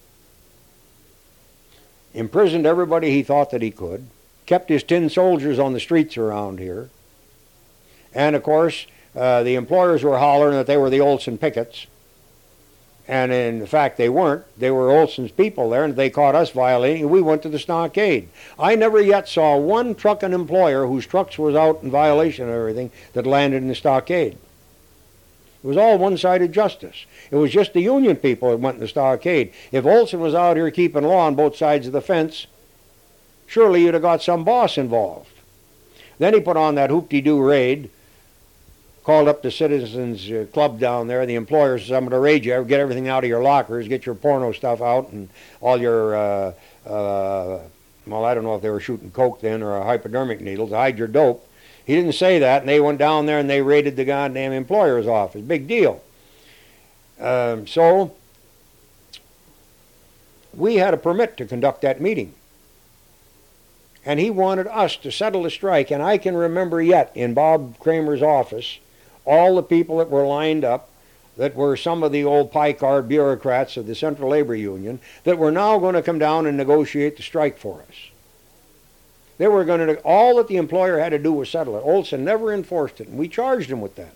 imprisoned everybody he thought that he could, kept his tin soldiers on the streets around here, and of course the employers were hollering that they were the Olson pickets, and in fact they weren't. They were Olson's people there, and they caught us violating. We went to the stockade. I never yet saw one trucking employer whose trucks was out in violation of everything that landed in the stockade. It was all one-sided justice. It was just the union people that went in the stockade. If Olson was out here keeping law on both sides of the fence, surely you'd have got some boss involved. Then he put on that hoop-de-doo raid, called up the Citizens Club down there. The employers said, I'm going to raid you, get everything out of your lockers, get your porno stuff out, and all your, well, I don't know if they were shooting coke then or hypodermic needles, hide your dope. He didn't say that, and they went down there and they raided the goddamn employer's office. Big deal. So we had a permit to conduct that meeting. And he wanted us to settle the strike, and I can remember yet in Bob Kramer's office all the people that were lined up that were some of the old pie-card bureaucrats of the Central Labor Union that were now going to come down and negotiate the strike for us. They were going to, all that the employer had to do was settle it. Olson never enforced it, and we charged him with that.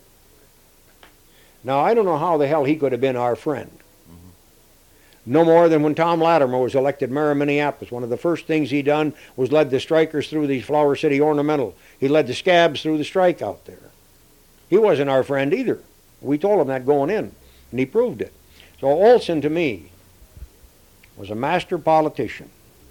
Now, I don't know how the hell he could have been our friend. No more than when Tom Latimer was elected mayor of Minneapolis. One of the first things he done was led the strikers through these Flower City Ornamental. He led the scabs through the strike out there. He wasn't our friend either. We told him that going in, and he proved it. So Olson, to me, was a master politician.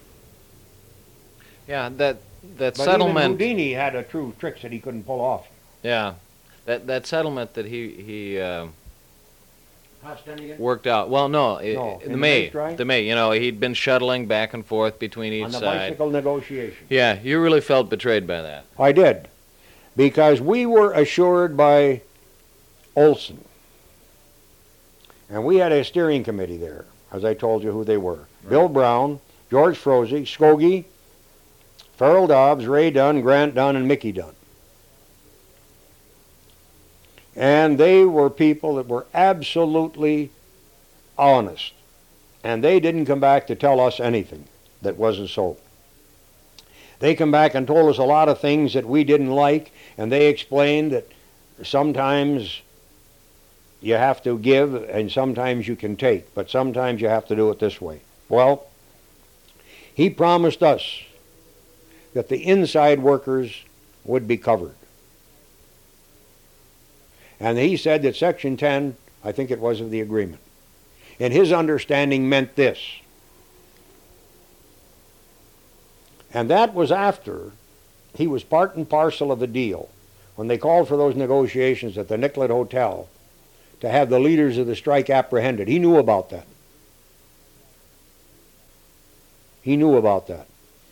Yeah, that But settlement. even Houdini had a true tricks that he couldn't pull off. Yeah, that settlement that he Dunnigan? worked out. Well, no, No, in the the May, strike? the May. You know, he'd been shuttling back and forth between each On the side. bicycle negotiation. Yeah, you really felt betrayed by that. I did, because we were assured by Olson, and we had a steering committee there, as I told you who they were. Right. Bill Brown, George Froese, Skogie, Farrell Dobbs, Ray Dunn, Grant Dunn, and Mickey Dunn. And they were people that were absolutely honest, and they didn't come back to tell us anything that wasn't so. They come back and told us a lot of things that we didn't like, and they explained that sometimes you have to give and sometimes you can take, but sometimes you have to do it this way. Well, he promised us that the inside workers would be covered. And he said that Section 10, I think it was, of the agreement, in his understanding meant this. And that was after he was part and parcel of the deal when they called for those negotiations at the Nicollet Hotel to have the leaders of the strike apprehended. He knew about that. He knew about that.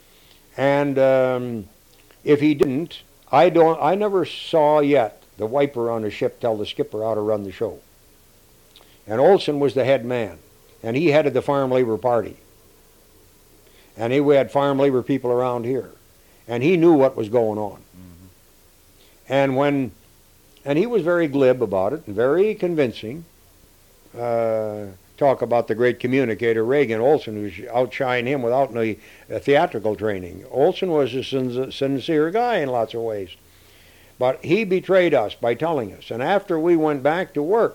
And if he didn't, I never saw yet the wiper on a ship tell the skipper how to run the show. And Olson was the head man, and he headed the Farm Labor Party. And we had farm labor people around here, and he knew what was going on. Mm-hmm. And he was very glib about it and very convincing. Talk about the great communicator Reagan. Olson, who's outshined him without any theatrical training. Olson was a sincere guy in lots of ways. But he betrayed us by telling us. And after we went back to work,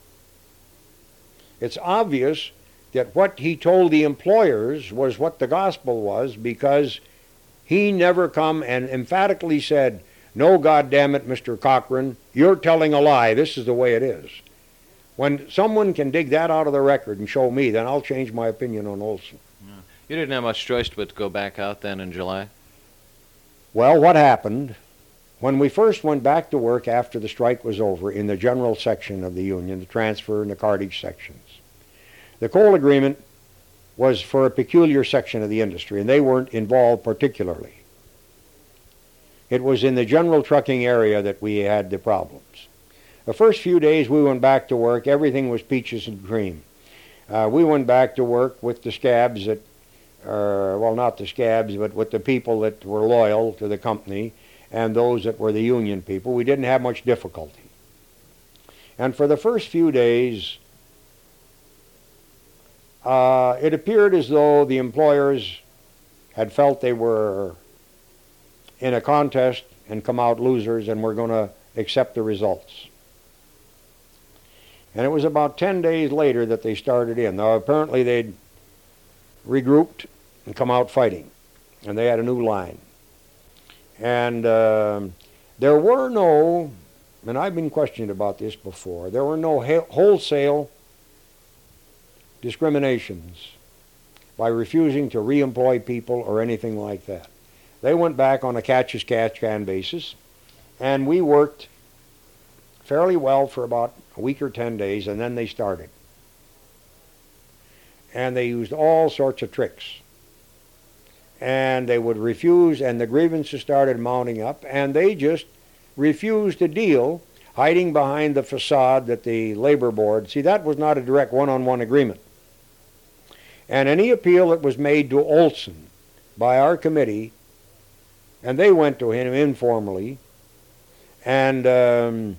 it's obvious that what he told the employers was what the gospel was, because he never come and emphatically said, no, goddammit, Mr. Cochran, you're telling a lie. This is the way it is. When someone can dig that out of the record and show me, then I'll change my opinion on Olson. Yeah. You didn't have much choice but to go back out then in July? Well, what happened when we first went back to work after the strike was over in the general section of the union, the transfer and the cartage sections? The coal agreement was for a peculiar section of the industry, and they weren't involved particularly. It was in the general trucking area that we had the problems. The first few days we went back to work, everything was peaches and cream. We went back to work with the scabs that, well, not the scabs, but with the people that were loyal to the company and those that were the union people. We didn't have much difficulty. And for the first few days, it appeared as though the employers had felt they were in a contest and come out losers and were going to accept the results. And it was about 10 days later that they started in. Now, apparently they'd regrouped and come out fighting, and they had a new line. And there were no, and I've been questioned about this before, there were no wholesale discriminations by refusing to re-employ people or anything like that. They went back on a catch-as-catch-can basis, and we worked fairly well for about a week or 10 days, and then they started. And they used all sorts of tricks. And they would refuse, and the grievances started mounting up, and they just refused to deal, hiding behind the facade that the labor board, see, that was not a direct one-on-one agreement. And any appeal that was made to Olson by our committee, and they went to him informally, and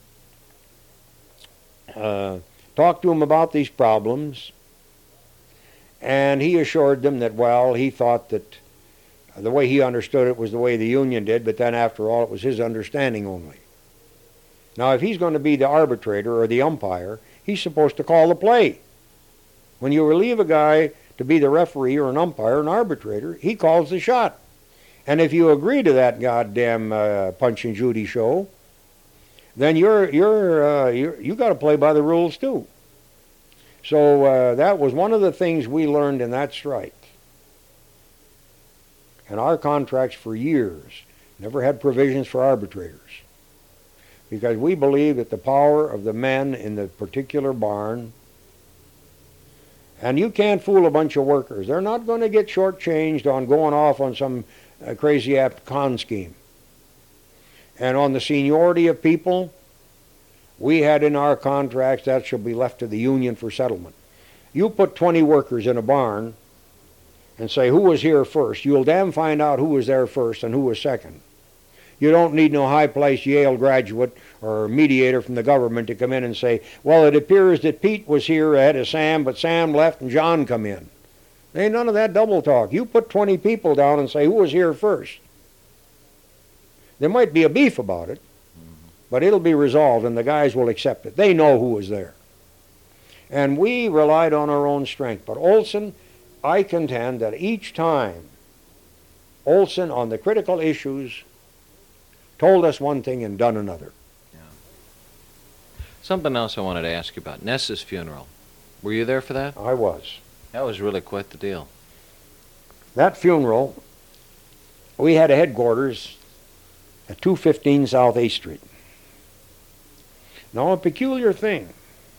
talked to him about these problems, and he assured them that, well, he thought that the way he understood it was the way the union did, but then after all it was his understanding only. Now if he's going to be the arbitrator or the umpire, he's supposed to call the play. When you relieve a guy to be the referee or an umpire, an arbitrator, he calls the shot. And if you agree to that goddamn Punch and Judy show, then you got to play by the rules too. So that was one of the things we learned in that strike. And our contracts for years never had provisions for arbitrators, because we believe that the power of the men in the particular barn, and you can't fool a bunch of workers. They're not going to get shortchanged on going off on some crazy con scheme. And on the seniority of people, we had in our contracts that shall be left to the union for settlement. You put 20 workers in a barn and say who was here first, you'll damn find out who was there first and who was second. You don't need no high-placed Yale graduate or mediator from the government to come in and say, well, it appears that Pete was here ahead of Sam, but Sam left and John come in. There ain't none of that double talk. You put 20 people down and say who was here first. There might be a beef about it, but it'll be resolved and the guys will accept it. They know who was there. And we relied on our own strength. But Olson, I contend that each time Olson on the critical issues told us one thing and done another. Yeah. Something else I wanted to ask you about. Ness's funeral. Were you there for that? I was. That was really quite the deal. That funeral, we had a headquarters at 215 South 8th Street. Now, a peculiar thing.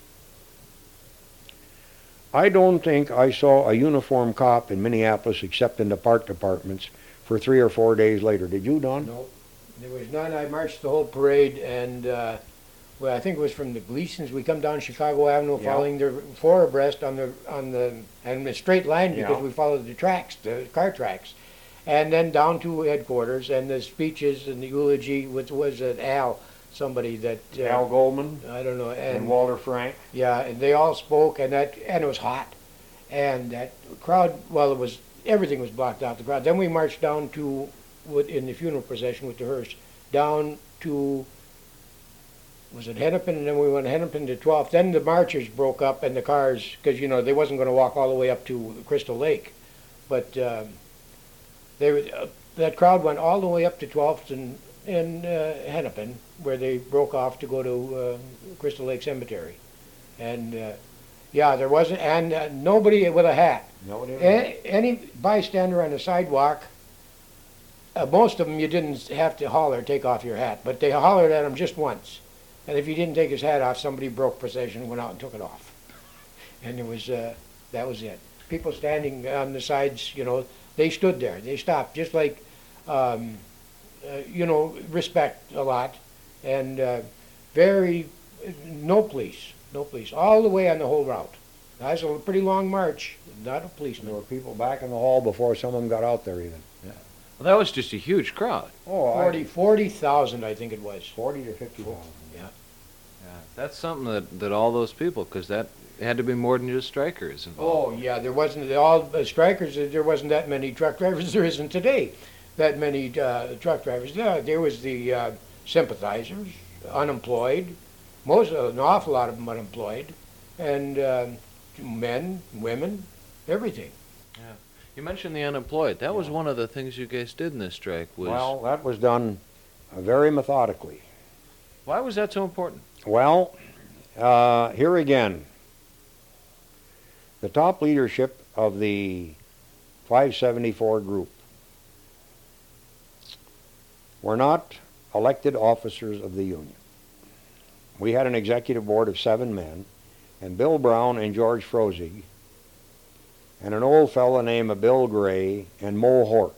I don't think I saw a uniformed cop in Minneapolis except in the park departments for 3 or 4 days later. Did you, Don? No, there was none. I marched the whole parade, and well, I think it was from the Gleasons. We come down Chicago Avenue, Yeah. following the four abreast on the straight line, because Yeah. we followed the tracks, the car tracks, and then down to headquarters, and the speeches and the eulogy, which was at Al, somebody that Al Goldman I don't know, and Walter Frank. yeah, and they all spoke, and it was hot, and that crowd. Well, everything was blocked out. The crowd. Then we marched down to, in the funeral procession with the hearse, down to, was it Hennepin, and then we went Hennepin to 12th. Then the marchers broke up, and the cars, because they wasn't going to walk all the way up to Crystal Lake, but that crowd went all the way up to 12th in Hennepin, where they broke off to go to Crystal Lake Cemetery. And yeah, there wasn't, and nobody with a hat. Nobody. Any bystander on the sidewalk most of them you didn't have to holler, take off your hat, but they hollered at him just once. And if he didn't take his hat off, somebody broke possession and went out and took it off. And it was, that was it. People standing on the sides, you know, they stood there. They stopped, just like, you know, respect a lot. And no police, all the way on the whole route. That was a pretty long march, not a There policeman. were people back in the hall before some of them got out there even. Well, that was just a huge crowd. Oh, 40,000, I think it was. 40 to 50,000. Yeah. Yeah, that's something that all those people, because that had to be more than just strikers involved. Oh, yeah, there wasn't, all strikers, there wasn't that many truck drivers. There isn't today that many truck drivers. Yeah, there was the sympathizers, unemployed, an awful lot of them unemployed, and men, women, everything. You mentioned the unemployed. That was one of the things you guys did in this strike. Well, that was done very methodically. Why was that so important? Well, here again, the top leadership of the 574 group were not elected officers of the union. We had an executive board of 7 men, and Bill Brown and George Frozig, and an old fellow named Bill Gray and Mo Hork.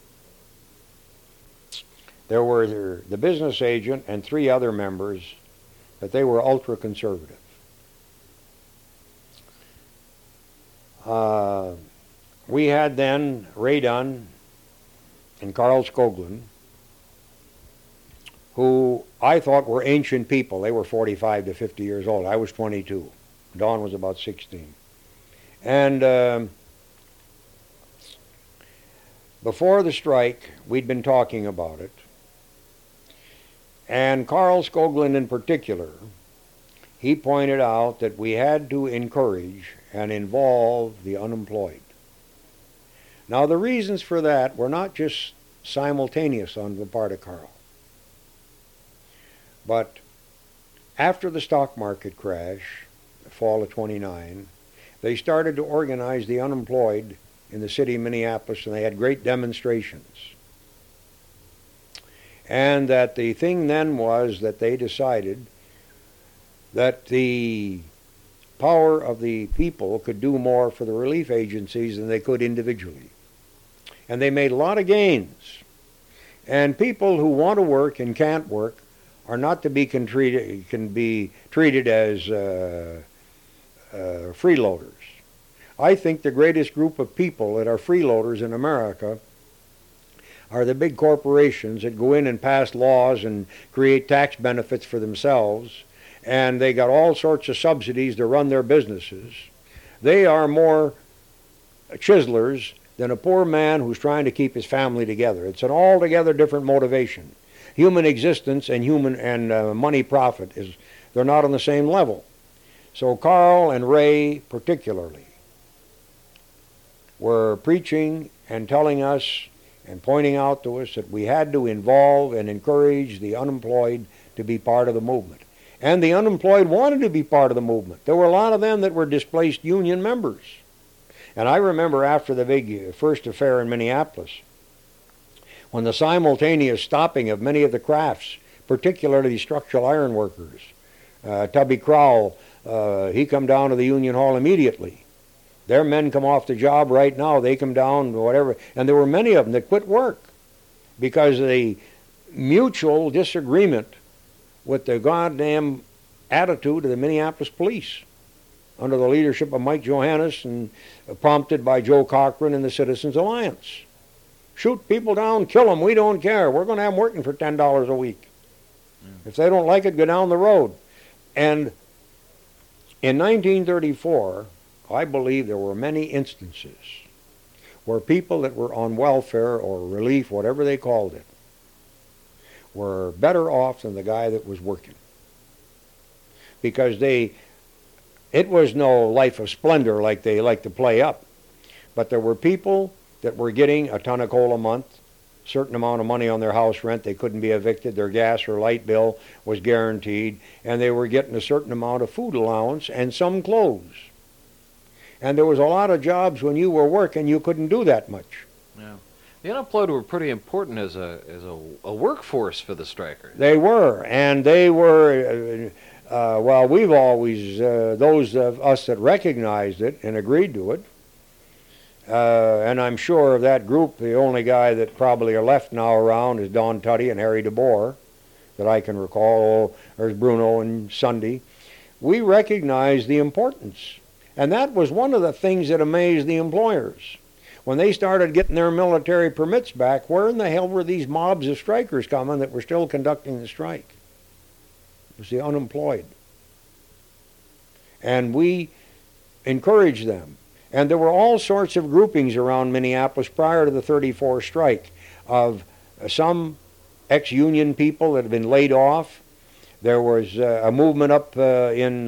There were the business agent and 3 other members, but they were ultra-conservative. We had then Ray Dunn and Carl Skoglund, who I thought were ancient people. They were 45 to 50 years old. I was 22. Don was about 16. And before the strike, we'd been talking about it. And Carl Skoglund in particular, he pointed out that we had to encourage and involve the unemployed. Now, the reasons for that were not just simultaneous on the part of Carl. But after the stock market crash, the fall of '29, they started to organize the unemployed in the city of Minneapolis, and they had great demonstrations. And that the thing then was that they decided that the power of the people could do more for the relief agencies than they could individually. And they made a lot of gains. And people who want to work and can't work are not to be treated as freeloaders. I think the greatest group of people that are freeloaders in America are the big corporations that go in and pass laws and create tax benefits for themselves, and they got all sorts of subsidies to run their businesses. They are more chiselers than a poor man who's trying to keep his family together. It's an altogether different motivation. Human existence and money profit they're not on the same level. So Carl and Ray particularly were preaching and telling us and pointing out to us that we had to involve and encourage the unemployed to be part of the movement. And the unemployed wanted to be part of the movement. There were a lot of them that were displaced union members. And I remember after the big first affair in Minneapolis, when the simultaneous stopping of many of the crafts, particularly the structural iron workers, Tubby Crowell, he come down to the Union Hall immediately. Their men come off the job right now. They come down, whatever. And there were many of them that quit work because of the mutual disagreement with the goddamn attitude of the Minneapolis police under the leadership of Mike Johannes and prompted by Joe Cochran and the Citizens Alliance. Shoot people down, kill them, we don't care. We're going to have them working for $10 a week. If they don't like it, go down the road. And in 1934, I believe there were many instances where people that were on welfare or relief, whatever they called it, were better off than the guy that was working. Because it was no life of splendor like they like to play up. But there were people that were getting a ton of coal a month, certain amount of money on their house rent, they couldn't be evicted, their gas or light bill was guaranteed, and they were getting a certain amount of food allowance and some clothes. And there was a lot of jobs when you were working you couldn't do that much. Yeah. The unemployed were pretty important as a workforce for the strikers. They were, and they were, well, we've always, those of us that recognized it and agreed to it, and I'm sure of that group, the only guy that probably are left now around is Don Tuddy and Harry DeBoer, that I can recall. There's Bruno and Sunday. We recognized the importance. And that was one of the things that amazed the employers. When they started getting their military permits back, where in the hell were these mobs of strikers coming that were still conducting the strike? It was the unemployed. And we encouraged them. And there were all sorts of groupings around Minneapolis prior to the 34 strike of some ex-union people that had been laid off. There was a movement up in,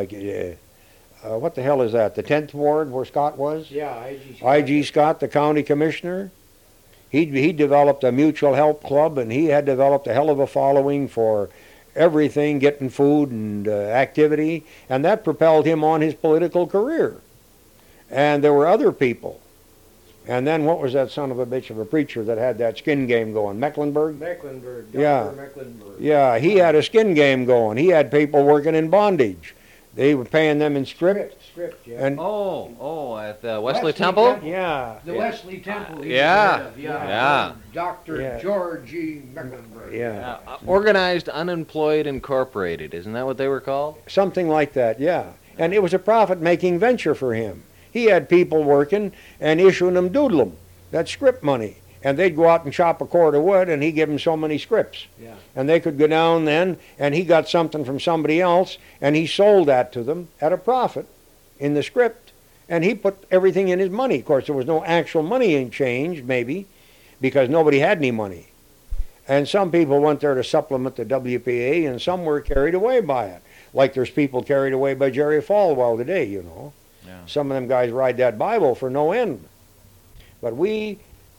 what the hell is that, the 10th Ward where Scott was? Yeah, I.G. I.G. Scott, the county commissioner. He developed a mutual help club, and he had developed a hell of a following for everything, getting food and activity, and that propelled him on his political career. And there were other people. And then what was that son of a bitch of a preacher that had that skin game going? Mecklenburg? Mecklenburg, Dr. Yeah. Mecklenburg. Yeah, he had a skin game going. He had people working in bondage. They were paying them in script. Script, yeah. And At the Wesley Wesley Temple? Temple. yeah, The Wesley Temple. he was Yeah. head of, Yeah. Dr. Yeah. George E. Mecklenburg. yeah, Organized Unemployed Incorporated. Isn't that what they were called? something like that, yeah. And it was a profit-making venture for him. He had people working and issuing them doodlum, that script money. And they'd go out and chop a cord of wood, and he'd give them so many scripts. Yeah. And they could go down then, and he got something from somebody else, and he sold that to them at a profit in the script. And he put everything in his money. Of course, there was no actual money in change, maybe, because nobody had any money. And some people went there to supplement the WPA, and some were carried away by it. Like there's people carried away by Jerry Falwell today, you know. Yeah. Some of them guys ride that Bible for no end. But we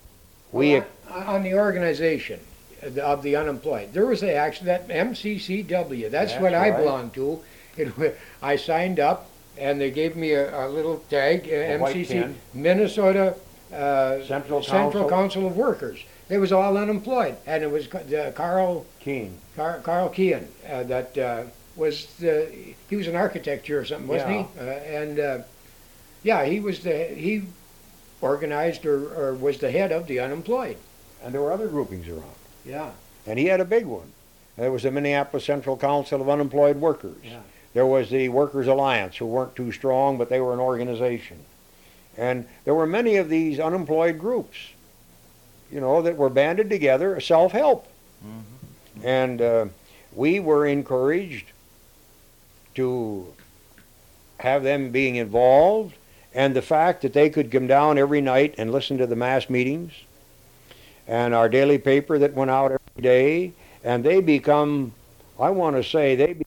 On the organization of the unemployed, there was actually that MCCW. That's what I right. belonged to. I signed up, and they gave me a little tag, A white MCC, pin. Minnesota Central Council. Council of Workers. They was all unemployed, and it was Carl Keene. Keehan that was he was an architect here or something, wasn't he? Yeah, he organized or was the head of the unemployed. And there were other groupings around. Yeah. And he had a big one. There was the Minneapolis Central Council of Unemployed Workers. Yeah. There was the Workers Alliance, who weren't too strong, but they were an organization. And there were many of these unemployed groups, you know, that were banded together, self-help. Mm-hmm. And we were encouraged to have them being involved, and the fact that they could come down every night and listen to the mass meetings, and our daily paper that went out every day, and they become, I want to say, they